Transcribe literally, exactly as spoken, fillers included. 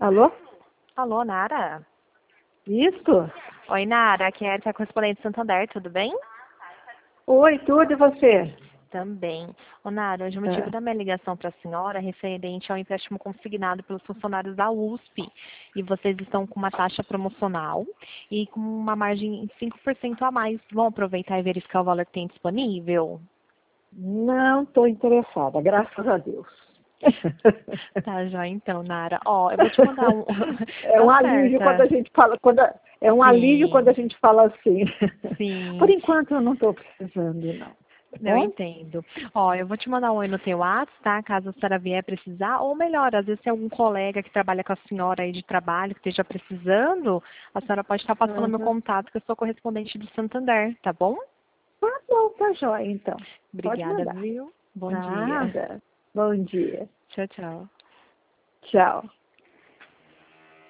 Alô? Alô, Nara? Isso? Oi, Nara, aqui é a Erika, correspondente de Santander, tudo bem? Oi, tudo e você? Também. Ô, Nara, hoje o motivo É. da minha ligação para a senhora é referente ao empréstimo consignado pelos funcionários da U S P. E vocês estão com uma taxa promocional e com uma margem de cinco por cento a mais. Vão aproveitar e verificar o valor que tem disponível? Não estou interessada, graças a Deus. Tá, já então, Nara. Ó, eu vou te mandar um... É um Tá alívio quando a certa. gente fala, quando a- é um alívio quando a Sim, gente fala assim. Por sim. enquanto eu não estou precisando, não. Tá Eu bom? entendo. Ó, eu vou te mandar um oi no teu WhatsApp, tá? Caso a senhora vier precisar. Ou melhor, às vezes tem algum colega que trabalha com a senhora aí de trabalho, que esteja precisando, a senhora pode estar passando meu Uhum. contato, que eu sou correspondente do Santander, tá bom? Tá bom, tá jóia, então. Pode Obrigada, mandar. viu? Bom dia. Nada. Bom dia. Tchau, tchau. Tchau.